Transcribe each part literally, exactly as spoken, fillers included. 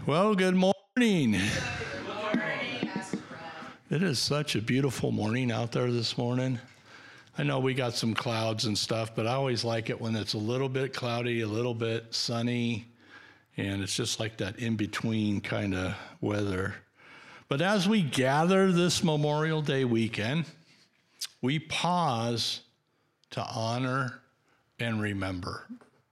Well, good morning. Good morning. It is such a beautiful morning out there this morning. I know we got some clouds and stuff, but I always like it when it's a little bit cloudy, a little bit sunny, and it's just like that in-between kind of weather. But as we gather this Memorial Day weekend, we pause to honor and remember.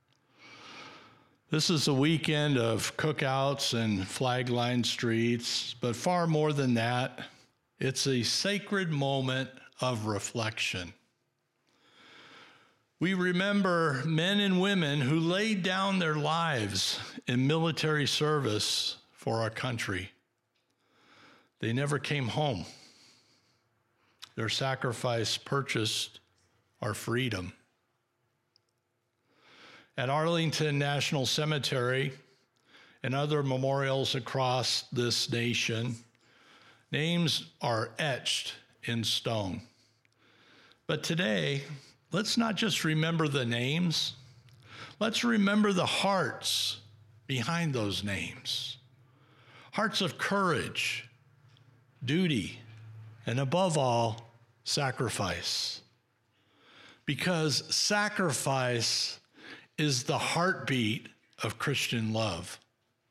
This is a weekend of cookouts and flag-lined streets, but far more than that, it's a sacred moment of reflection. We remember men and women who laid down their lives in military service for our country. They never came home. Their sacrifice purchased our freedom. At Arlington National Cemetery and other memorials across this nation, names are etched in stone. But today, let's not just remember the names, let's remember the hearts behind those names. Hearts of courage, duty, and above all, sacrifice. Because sacrifice is the heartbeat of Christian love.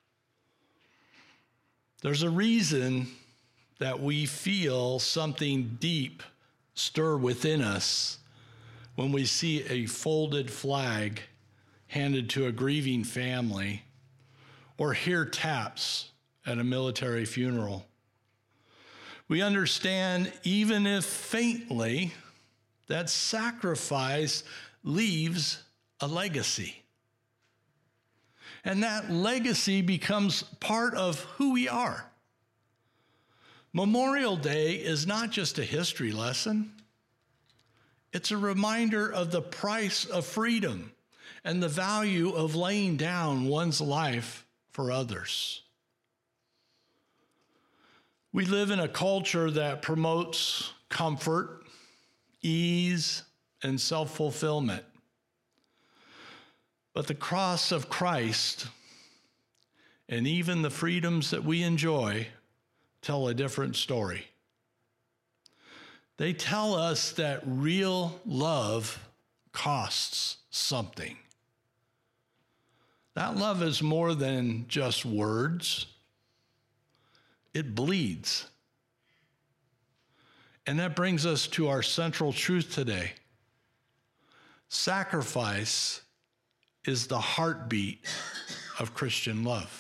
There's a reason that we feel something deep stir within us when we see a folded flag handed to a grieving family or hear taps at a military funeral. We understand, even if faintly, that sacrifice leaves a legacy. And that legacy becomes part of who we are. Memorial Day is not just a history lesson. It's a reminder of the price of freedom and the value of laying down one's life for others. We live in a culture that promotes comfort, ease, and self-fulfillment. But the cross of Christ and even the freedoms that we enjoy tell a different story. They tell us that real love costs something. That love is more than just words. It bleeds. And that brings us to our central truth today. Sacrifice is the heartbeat of Christian love.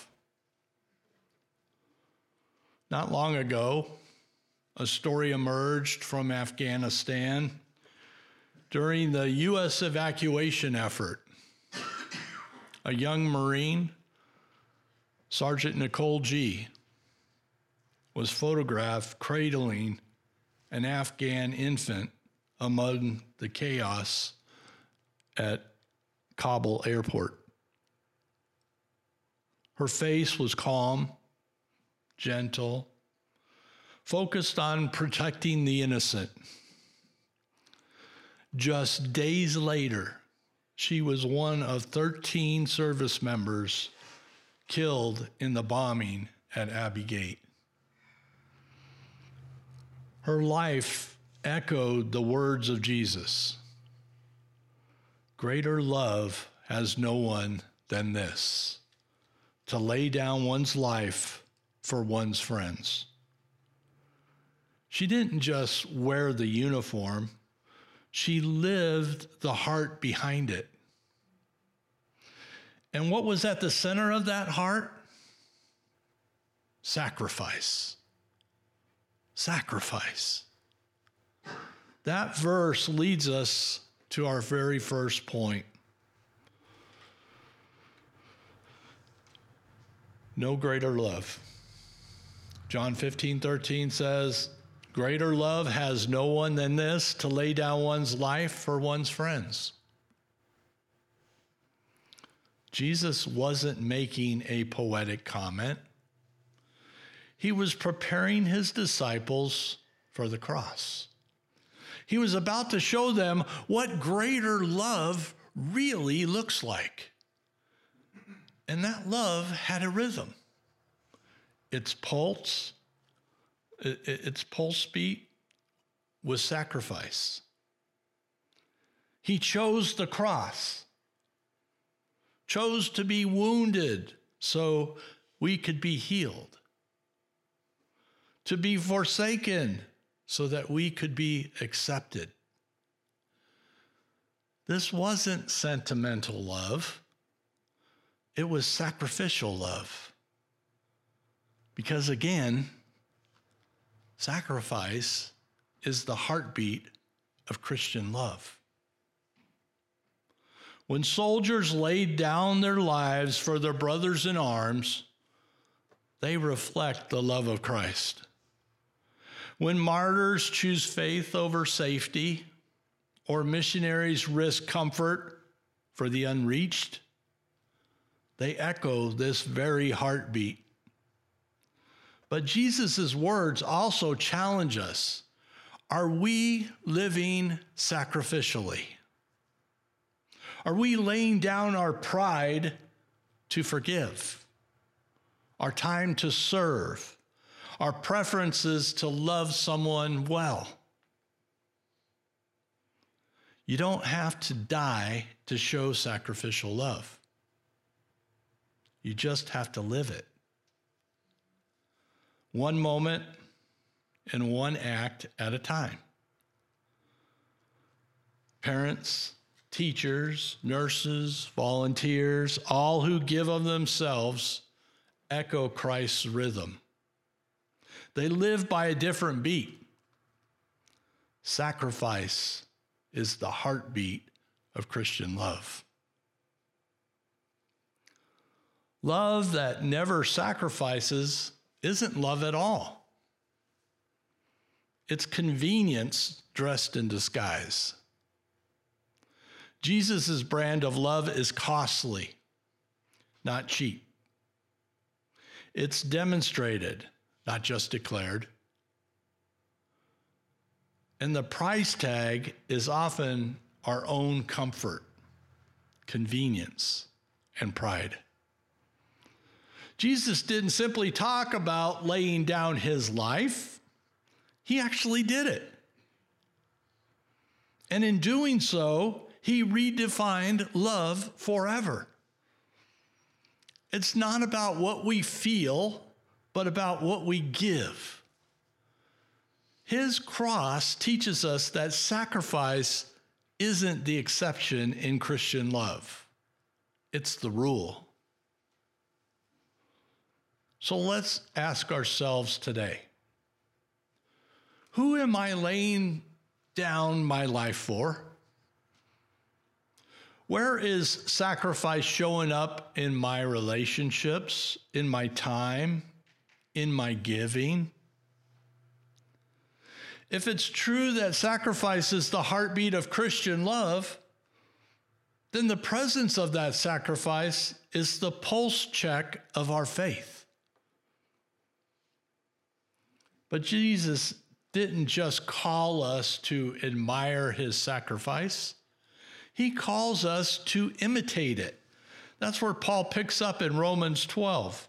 Not long ago, a story emerged from Afghanistan during the U S evacuation effort. A young Marine, Sergeant Nicole G., was photographed cradling an Afghan infant among the chaos at Kabul airport. Her face was calm, gentle, focused on protecting the innocent. Just days later, she was one of thirteen service members killed in the bombing at Abbey Gate. Her life echoed the words of Jesus. Greater love has no one than this, to lay down one's life for one's friends. She didn't just wear the uniform, she lived the heart behind it. And what was at the center of that heart? Sacrifice. Sacrifice. That verse leads us to our very first point. No greater love. John fifteen thirteen says, greater love has no one than this, to lay down one's life for one's friends. Jesus wasn't making a poetic comment. He was preparing his disciples for the cross. He was about to show them what greater love really looks like. And that love had a rhythm. its pulse, its pulse beat was sacrifice. He chose the cross, chose to be wounded so we could be healed, to be forsaken so that we could be accepted. This wasn't sentimental love. It was sacrificial love. Because again, sacrifice is the heartbeat of Christian love. When soldiers laid down their lives for their brothers in arms, they reflect the love of Christ. When martyrs choose faith over safety, or missionaries risk comfort for the unreached, they echo this very heartbeat. But Jesus' words also challenge us. Are we living sacrificially? Are we laying down our pride to forgive, our time to serve, our preferences to love someone well? You don't have to die to show sacrificial love. You just have to live it. One moment and one act at a time. Parents, teachers, nurses, volunteers, all who give of themselves echo Christ's rhythm. They live by a different beat. Sacrifice is the heartbeat of Christian love. Love that never sacrifices isn't love at all. It's convenience dressed in disguise. Jesus' brand of love is costly, not cheap. It's demonstrated, not just declared. And the price tag is often our own comfort, convenience, and pride. Jesus didn't simply talk about laying down his life. He actually did it. And in doing so, he redefined love forever. It's not about what we feel, but about what we give. His cross teaches us that sacrifice isn't the exception in Christian love. It's the rule. So let's ask ourselves today, who am I laying down my life for? Where is sacrifice showing up in my relationships, in my time, in my giving? If it's true that sacrifice is the heartbeat of Christian love, then the presence of that sacrifice is the pulse check of our faith. But Jesus didn't just call us to admire his sacrifice. He calls us to imitate it. That's where Paul picks up in Romans twelve.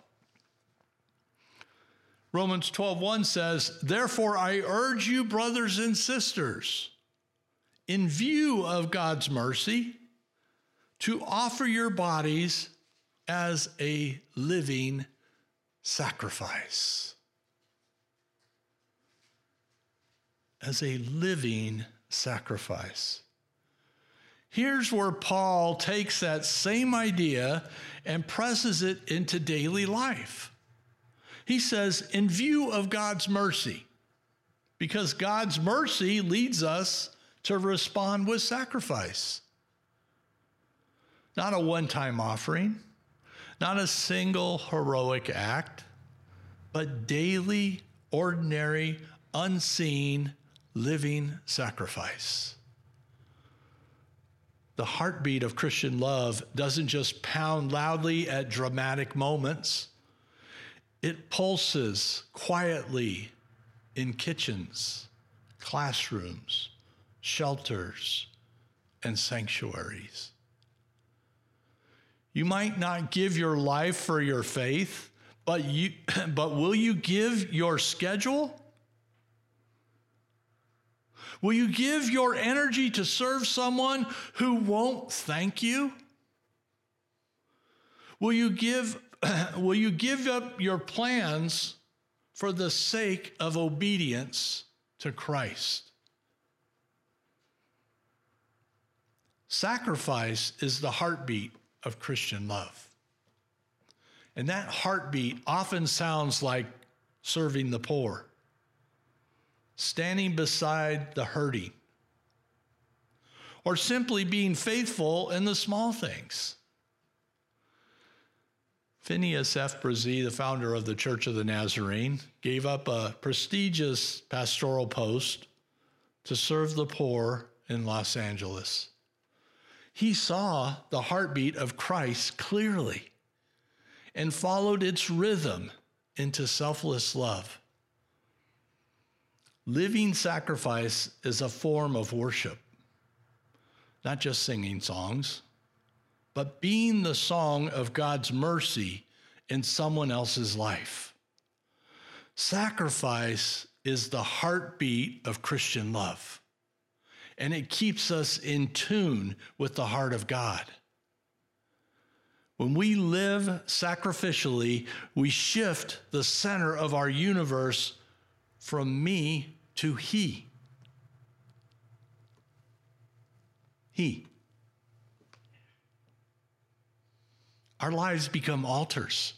Romans twelve one says, "Therefore I urge you, brothers and sisters, in view of God's mercy, to offer your bodies as a living sacrifice." As a living sacrifice. Here's where Paul takes that same idea and presses it into daily life. He says, in view of God's mercy, because God's mercy leads us to respond with sacrifice. Not a one-time offering, not a single heroic act, but daily, ordinary, unseen, living sacrifice. The heartbeat of Christian love doesn't just pound loudly at dramatic moments. It pulses quietly in kitchens, classrooms, shelters, and sanctuaries. You might not give your life for your faith, But you but will you give your schedule? Will you give your energy to serve someone who won't thank you? Will you give will you give up your plans for the sake of obedience to Christ? Sacrifice is the heartbeat of Christian love. And that heartbeat often sounds like serving the poor, standing beside the hurting, or simply being faithful in the small things. Phineas F. Bresee, the founder of the Church of the Nazarene, gave up a prestigious pastoral post to serve the poor in Los Angeles. He saw the heartbeat of Christ clearly and followed its rhythm into selfless love. Living sacrifice is a form of worship, not just singing songs, but being the song of God's mercy in someone else's life. Sacrifice is the heartbeat of Christian love, and it keeps us in tune with the heart of God. When we live sacrificially, we shift the center of our universe from me to he. He. Our lives become altars,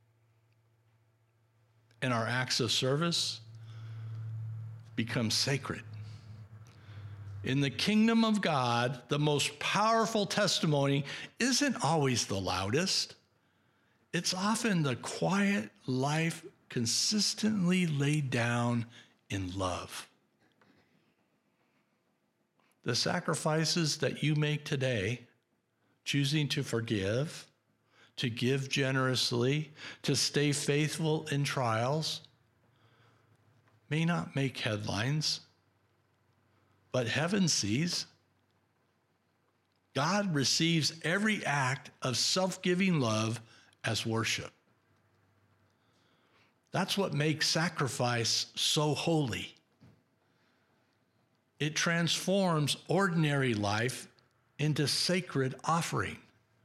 and our acts of service become sacred. In the kingdom of God, the most powerful testimony isn't always the loudest. It's often the quiet life consistently laid down in love. The sacrifices that you make today, choosing to forgive, to give generously, to stay faithful in trials, may not make headlines, but heaven sees. God receives every act of self-giving love as worship. That's what makes sacrifice so holy. It transforms ordinary life into sacred offering.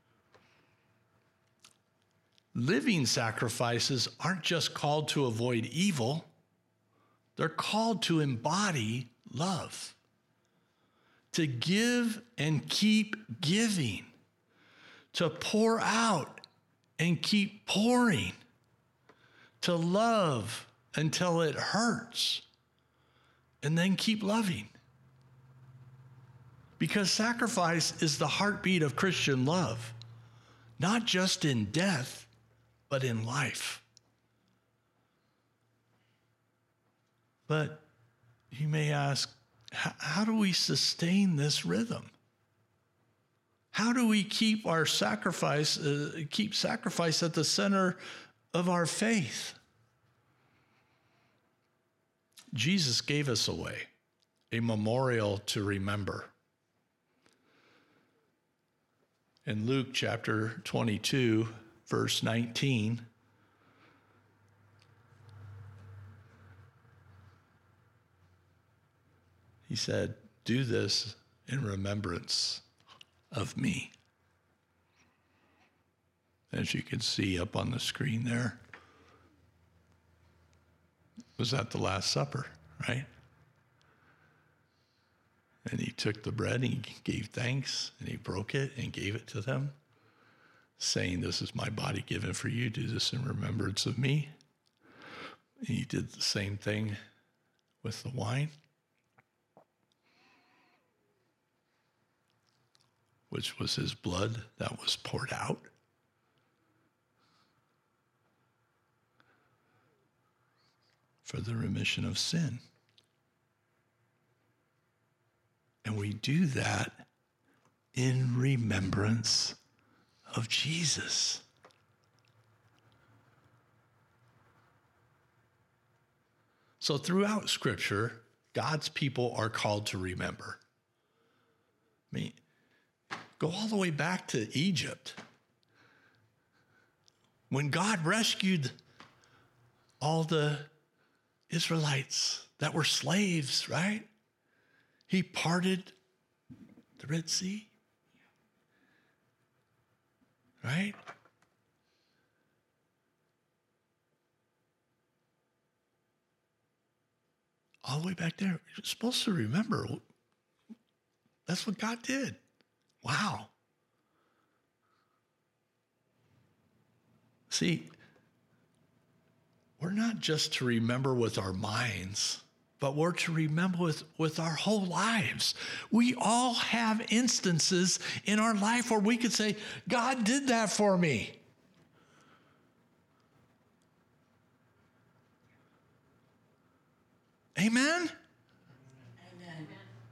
Living sacrifices aren't just called to avoid evil, they're called to embody love, to give and keep giving, to pour out and keep pouring, to love until it hurts, and then keep loving. Because sacrifice is the heartbeat of Christian love, not just in death, but in life. But you may ask, how do we sustain this rhythm? How do we keep our sacrifice, uh, keep sacrifice at the center of our faith? Jesus gave us a way, a memorial to remember. In Luke chapter twenty-two, verse nineteen, he said, "Do this in remembrance of me." As you can see up on the screen there, was at the Last Supper, right? And he took the bread and he gave thanks and he broke it and gave it to them, saying, "This is my body given for you. Do this in remembrance of me." And he did the same thing with the wine, which was his blood that was poured out. For the remission of sin. And we do that in remembrance of Jesus. So throughout Scripture, God's people are called to remember. I mean, go all the way back to Egypt. When God rescued all the Israelites that were slaves, right? He parted the Red Sea, right? All the way back there. You're supposed to remember, that's what God did. Wow. See, we're not just to remember with our minds, but we're to remember with, with our whole lives. We all have instances in our life where we could say, God did that for me. Amen? Amen.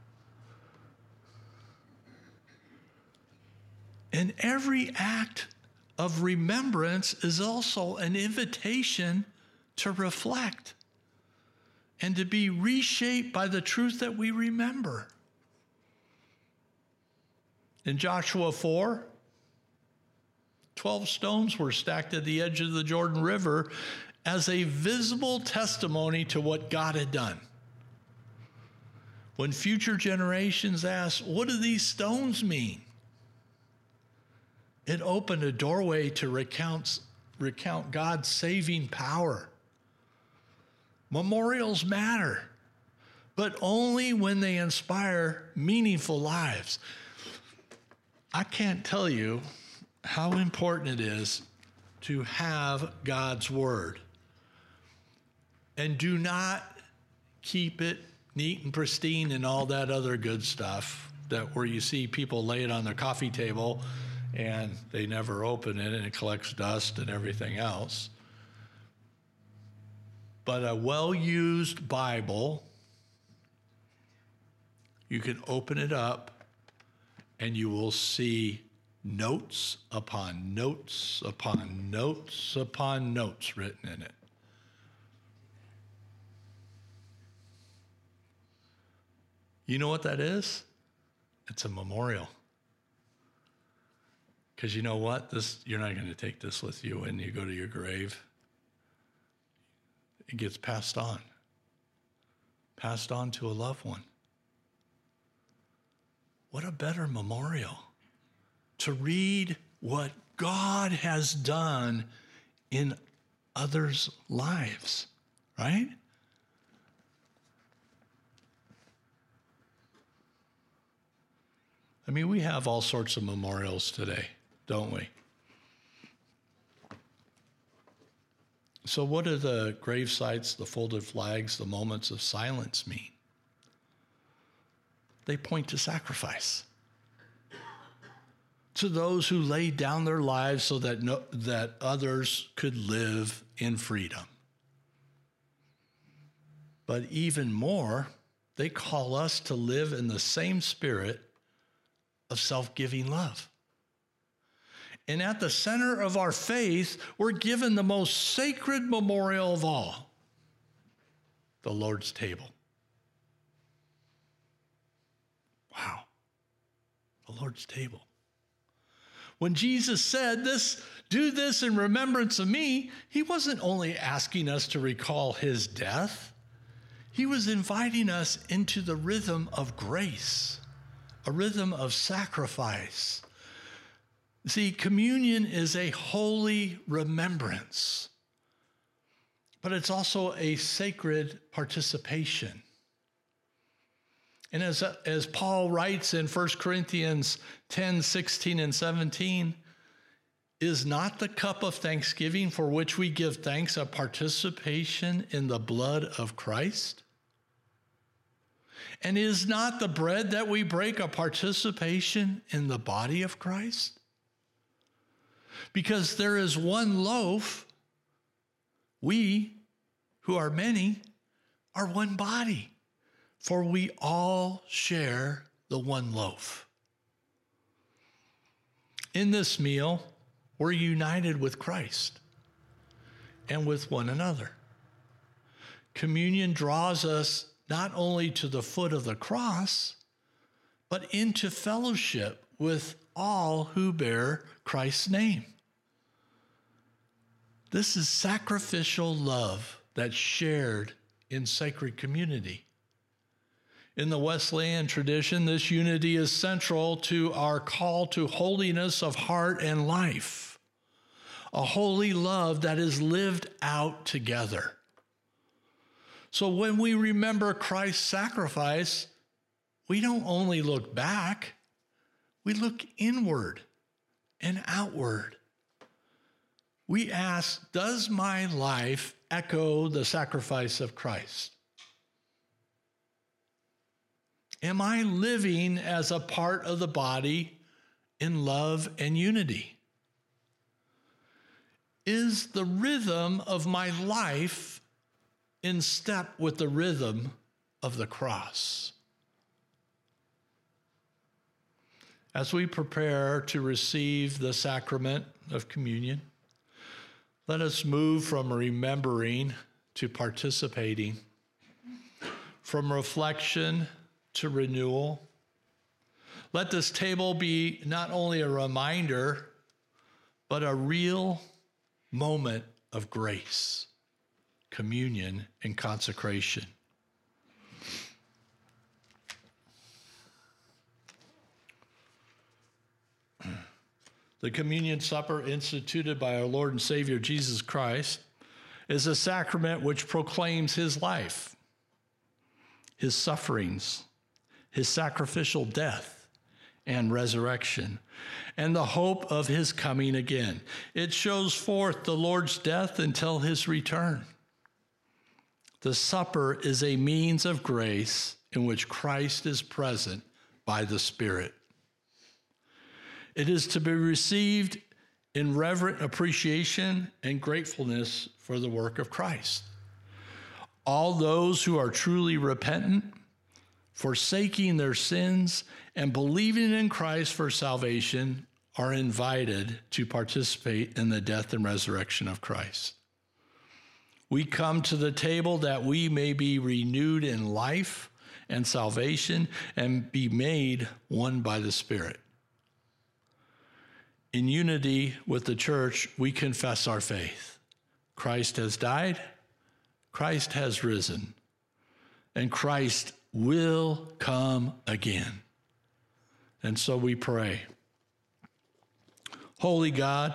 And every act of remembrance is also an invitation to reflect and to be reshaped by the truth that we remember. In Joshua four, twelve stones were stacked at the edge of the Jordan River as a visible testimony to what God had done. When future generations asked, what do these stones mean? It opened a doorway to recount, recount God's saving power. Memorials matter, but only when they inspire meaningful lives. I can't tell you how important it is to have God's word. And do not keep it neat and pristine and all that other good stuff that where you see people lay it on their coffee table and they never open it and it collects dust and everything else. But a well-used Bible, you can open it up and you will see notes upon notes upon notes upon notes written in it. You know what that is? It's a memorial. Because you know what? This, you're not going to take this with you when you go to your grave. It gets passed on. Passed on to a loved one. What a better memorial to read what God has done in others' lives, right? I mean, we have all sorts of memorials today, don't we? So what do the grave sites, the folded flags, the moments of silence mean? They point to sacrifice. To those who laid down their lives so that no, that others could live in freedom. But even more, they call us to live in the same spirit of self-giving love. And at the center of our faith, we're given the most sacred memorial of all, the Lord's table. Wow, the Lord's table. When Jesus said this, do this in remembrance of me, he wasn't only asking us to recall his death, he was inviting us into the rhythm of grace, a rhythm of sacrifice. See, communion is a holy remembrance, but it's also a sacred participation. And as, as Paul writes in First Corinthians ten, sixteen, and seventeen, is not the cup of thanksgiving for which we give thanks a participation in the blood of Christ? And is not the bread that we break a participation in the body of Christ? Because there is one loaf, we, who are many, are one body, for we all share the one loaf. In this meal, we're united with Christ and with one another. Communion draws us not only to the foot of the cross, but into fellowship with all who bear Christ's name. This is sacrificial love that's shared in sacred community. In the Wesleyan tradition, this unity is central to our call to holiness of heart and life, a holy love that is lived out together. So when we remember Christ's sacrifice, we don't only look back, we look inward and outward. We ask, does my life echo the sacrifice of Christ? Am I living as a part of the body in love and unity? Is the rhythm of my life in step with the rhythm of the cross? As we prepare to receive the sacrament of communion, let us move from remembering to participating, from reflection to renewal. Let this table be not only a reminder, but a real moment of grace, communion, and consecration. The communion supper instituted by our Lord and Savior Jesus Christ is a sacrament which proclaims his life, his sufferings, his sacrificial death and resurrection, and the hope of his coming again. It shows forth the Lord's death until his return. The supper is a means of grace in which Christ is present by the Spirit. It is to be received in reverent appreciation and gratefulness for the work of Christ. All those who are truly repentant, forsaking their sins, and believing in Christ for salvation are invited to participate in the death and resurrection of Christ. We come to the table that we may be renewed in life and salvation and be made one by the Spirit. In unity with the church, we confess our faith. Christ has died, Christ has risen, and Christ will come again. And so we pray. Holy God,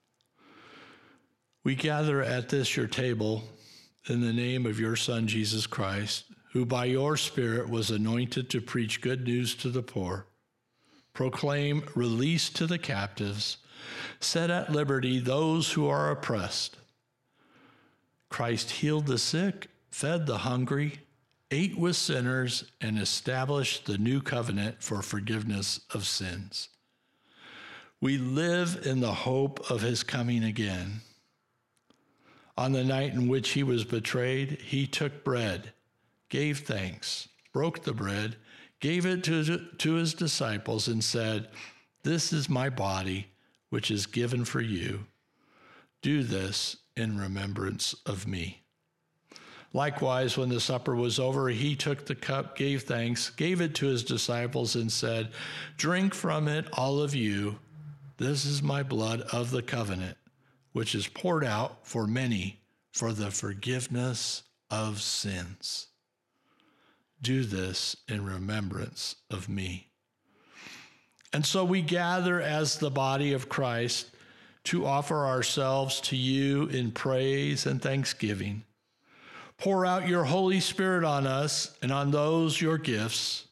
we gather at this your table in the name of your Son, Jesus Christ, who by your Spirit was anointed to preach good news to the poor, proclaim release to the captives, set at liberty those who are oppressed. Christ healed the sick, fed the hungry, ate with sinners, and established the new covenant for forgiveness of sins. We live in the hope of his coming again. On the night in which he was betrayed, he took bread, gave thanks, broke the bread, gave it to, to his disciples, and said, "This is my body, which is given for you. Do this in remembrance of me." Likewise, when the supper was over, he took the cup, gave thanks, gave it to his disciples, and said, "Drink from it, all of you. This is my blood of the covenant, which is poured out for many for the forgiveness of sins. Do this in remembrance of me." And so we gather as the body of Christ to offer ourselves to you in praise and thanksgiving. Pour out your Holy Spirit on us and on those your gifts.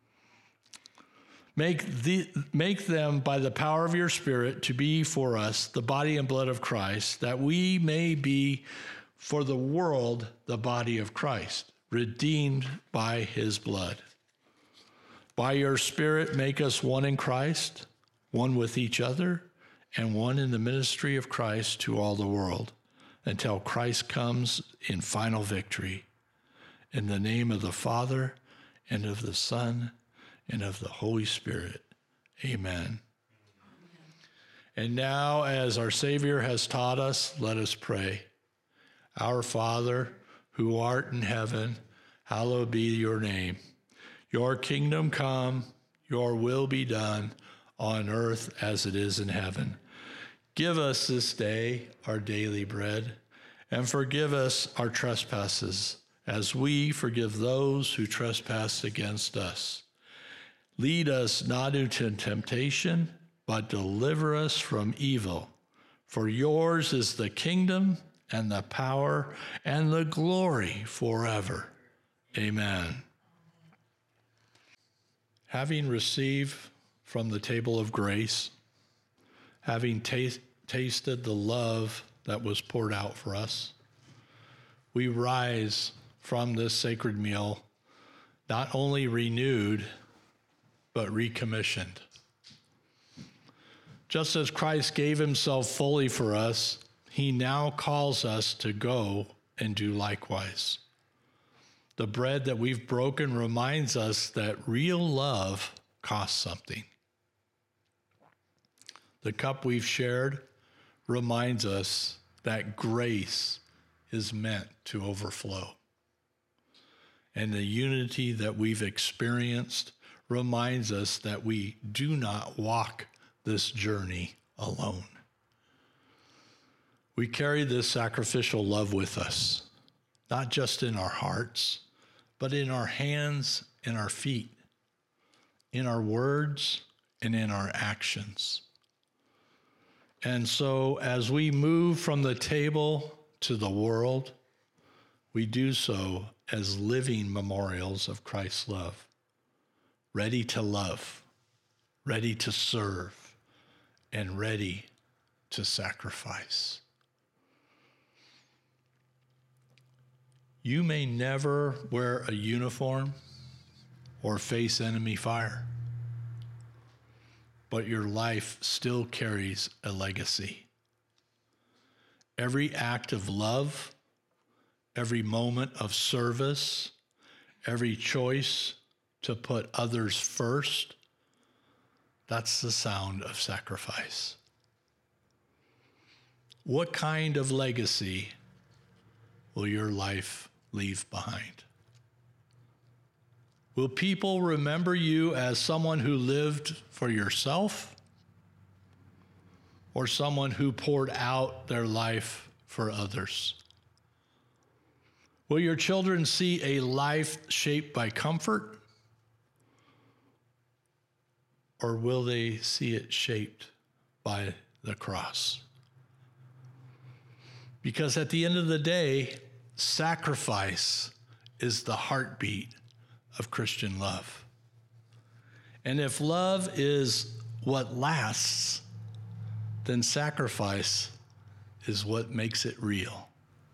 Make, the, make them by the power of your Spirit to be for us the body and blood of Christ, that we may be for the world the body of Christ, redeemed by his blood. By your Spirit, make us one in Christ, one with each other, and one in the ministry of Christ to all the world, until Christ comes in final victory. In the name of the Father, and of the Son, and of the Holy Spirit. Amen. And now, as our Savior has taught us, let us pray. Our Father, who art in heaven, hallowed be your name. Your kingdom come, your will be done, on earth as it is in heaven. Give us this day our daily bread, And forgive us our trespasses, as we forgive those who trespass against us. Lead us not into temptation, but deliver us from evil. For yours is the kingdom and the power and the glory forever. Amen. Having received from the table of grace, having ta- tasted the love that was poured out for us, we rise from this sacred meal, not only renewed, but recommissioned. Just as Christ gave himself fully for us, he now calls us to go and do likewise. The bread that we've broken reminds us that real love costs something. The cup we've shared reminds us that grace is meant to overflow. And the unity that we've experienced reminds us that we do not walk this journey alone. We carry this sacrificial love with us, not just in our hearts, but in our hands and our feet, in our words and in our actions. And so as we move from the table to the world, we do so as living memorials of Christ's love, ready to love, ready to serve, and ready to sacrifice. You may never wear a uniform or face enemy fire, but your life still carries a legacy. Every act of love, every moment of service, every choice to put others first, that's the sound of sacrifice. What kind of legacy will your life leave behind? Will people remember you as someone who lived for yourself, or someone who poured out their life for others? Will your children see a life shaped by comfort, or will they see it shaped by the cross? Because at the end of the day, sacrifice is the heartbeat of Christian love. And if love is what lasts, then sacrifice is what makes it real.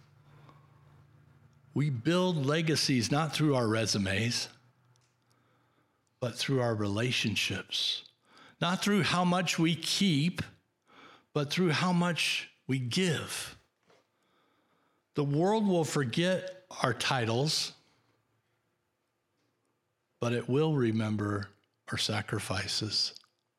We build legacies not through our resumes, but through our relationships. Not through how much we keep, but through how much we give. The world will forget our titles, but it will remember our sacrifices.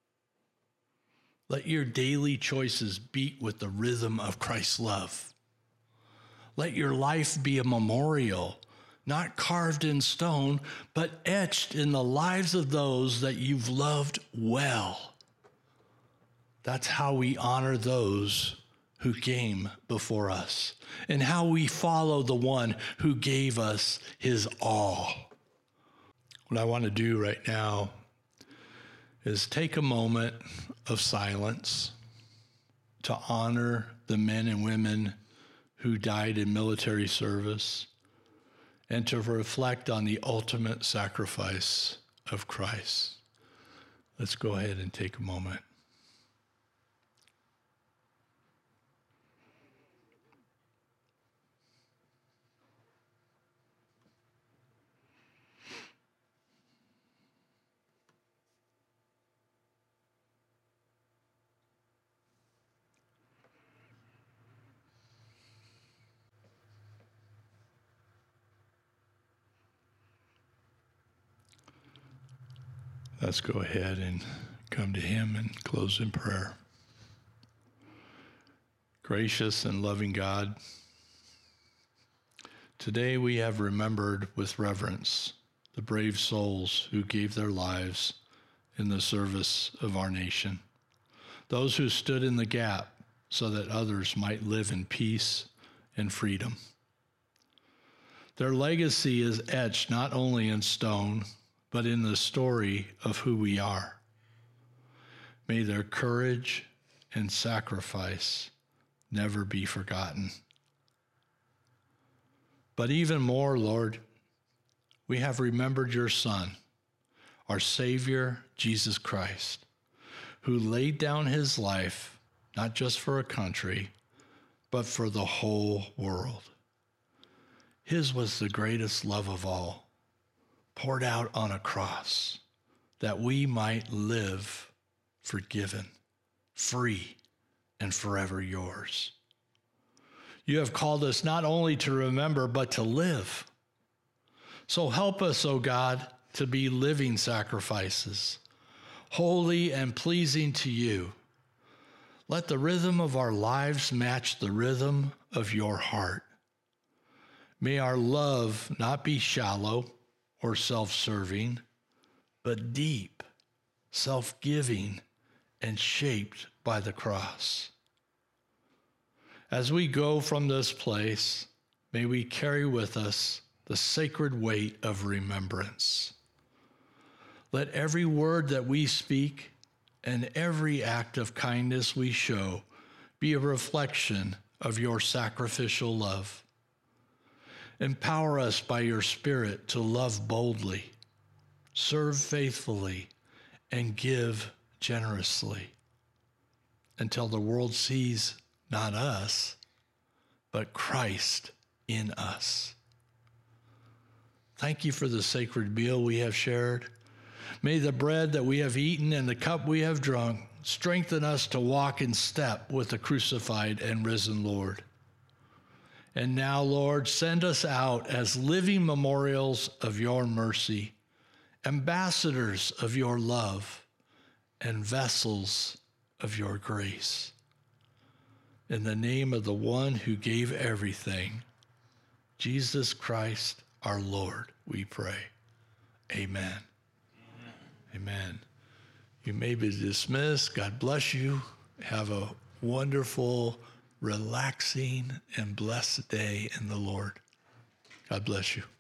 Let your daily choices beat with the rhythm of Christ's love. Let your life be a memorial, not carved in stone, but etched in the lives of those that you've loved well. That's how we honor those who came before us, and how we follow the one who gave us his all. What I want to do right now is take a moment of silence to honor the men and women who died in military service, and to reflect on the ultimate sacrifice of Christ. Let's go ahead and take a moment. Let's go ahead and come to him and close in prayer. Gracious and loving God, today we have remembered with reverence the brave souls who gave their lives in the service of our nation, those who stood in the gap so that others might live in peace and freedom. Their legacy is etched not only in stone, but in the story of who we are. May their courage and sacrifice never be forgotten. But even more, Lord, we have remembered your Son, our Savior, Jesus Christ, who laid down his life, not just for a country, but for the whole world. His was the greatest love of all, poured out on a cross, that we might live forgiven, free, and forever yours. You have called us not only to remember, but to live. So help us, O God, to be living sacrifices, holy and pleasing to you. Let the rhythm of our lives match the rhythm of your heart. May our love not be shallow or self-serving, but deep, self-giving, and shaped by the cross. As we go from this place, may we carry with us the sacred weight of remembrance. Let every word that we speak and every act of kindness we show be a reflection of your sacrificial love. Empower us by your Spirit to love boldly, serve faithfully, and give generously until the world sees not us, but Christ in us. Thank you for the sacred meal we have shared. May the bread that we have eaten and the cup we have drunk strengthen us to walk in step with the crucified and risen Lord. And now, Lord, send us out as living memorials of your mercy, ambassadors of your love, and vessels of your grace. In the name of the one who gave everything, Jesus Christ, our Lord, we pray. Amen. Amen. Amen. You may be dismissed. God bless you. Have a wonderful, relaxing, and blessed day in the Lord. God bless you.